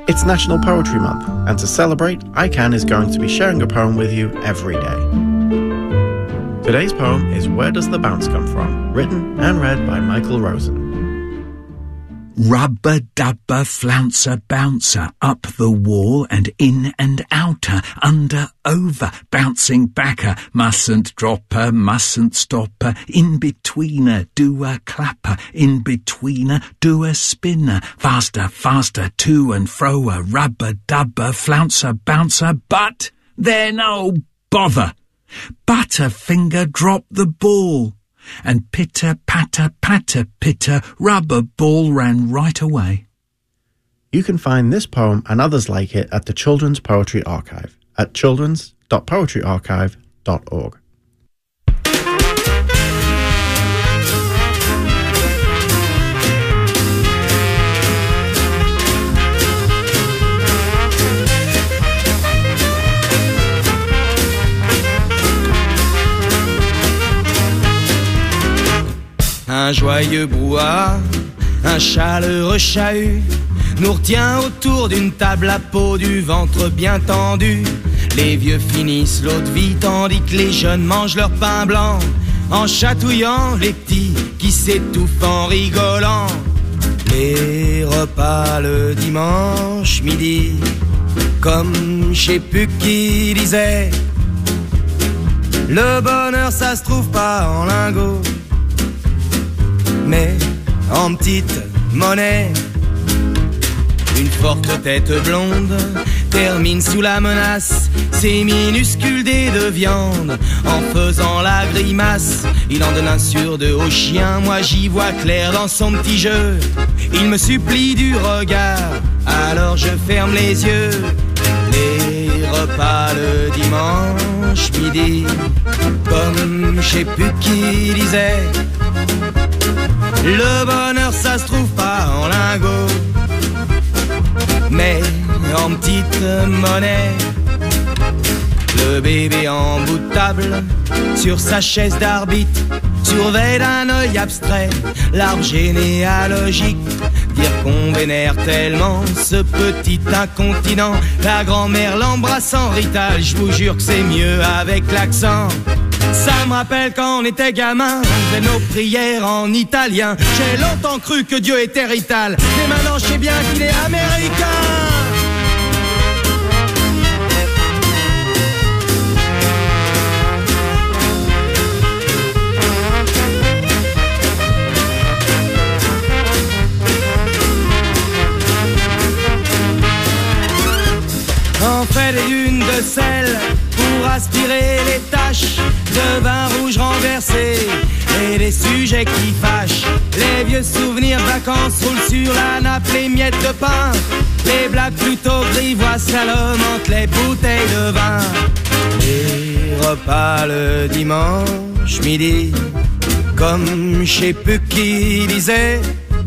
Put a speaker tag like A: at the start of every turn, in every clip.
A: It's National Poetry Month, and to celebrate, ICANN is going to be sharing a poem with you every day. Today's poem is Where Does the Bounce Come From?, written and read by Michael Rosen.
B: Rubber-dubber, flouncer, bouncer, up the wall and in and outer, under, over, bouncing backer, mustn't drop her, mustn't stop her, in-betweener, do a clapper, in-betweener, do a spinner, faster, faster, to and fro-er, rubber-dubber, flouncer, bouncer, but then, oh, bother! Butterfinger dropped the ball. And pitter, patter, patter, pitter, rubber ball ran right away.
A: You can find this poem and others like it at the Children's Poetry Archive at childrens.poetryarchive.org.
C: Un joyeux brouhaha, un chaleureux chahut nous retient autour d'une table à peau, du ventre bien tendu. Les vieux finissent l'eau de vie tandis que les jeunes mangent leur pain blanc, en chatouillant les petits qui s'étouffent en rigolant. Les repas le dimanche midi, comme je sais plus qui disait, le bonheur ça se trouve pas en lingots, mais en petite monnaie. Une forte tête blonde termine sous la menace ses minuscules dés de viande en faisant la grimace. Il en donne un sur deux au chien, moi j'y vois clair dans son petit jeu. Il me supplie du regard, alors je ferme les yeux. Les repas le dimanche midi, comme je sais plus qui disait, le bonheur ça se trouve pas en lingots, mais en petite monnaie. Le bébé en bout de table, sur sa chaise d'arbitre, surveille d'un œil abstrait l'arbre généalogique. Dire qu'on vénère tellement ce petit incontinent, la grand-mère l'embrasse en rital, je vous jure que c'est mieux avec l'accent. Ça me rappelle quand on était gamin, on faisait nos prières en italien. J'ai longtemps cru que Dieu était rital, mais maintenant je sais bien qu'il est américain. On fait des dunes de sel pour aspirer les taches de vin rouge renversé et des sujets qui fâchent. Les vieux souvenirs de vacances roulent sur la nappe, les miettes de pain, les blagues plutôt grivoises à l'homme entre les bouteilles de vin. Les repas le dimanche midi, comme je sais plus qui disait,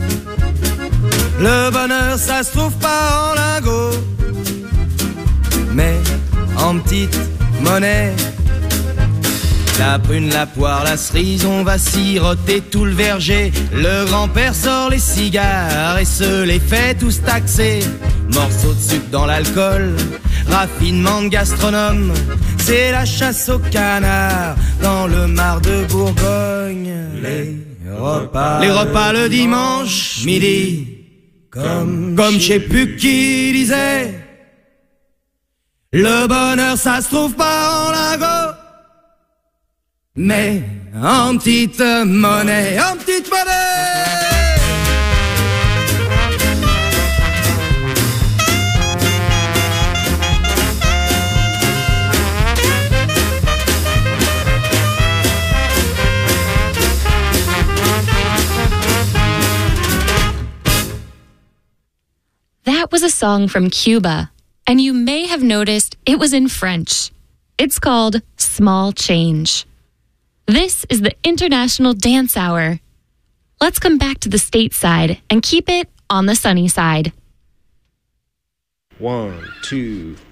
C: le bonheur ça se trouve pas en lingots, mais en petite monnaie. La prune, la poire, la cerise, on va siroter tout le verger. Le grand-père sort les cigares et se les fait tous taxer. Morceaux de sucre dans l'alcool, raffinement de gastronome, c'est la chasse au canard dans le mar de Bourgogne. Les repas le dimanche midi, comme je sais plus qui disait, le bonheur ça se trouve pas en lingots, mais en petite monnaie, en petite monnaie.
D: That was a song from Cuba, and you may have noticed it was in French. It's called Small Change. This is the International Dance Hour. Let's come back to the stateside and keep it on the sunny side.
E: 1, 2,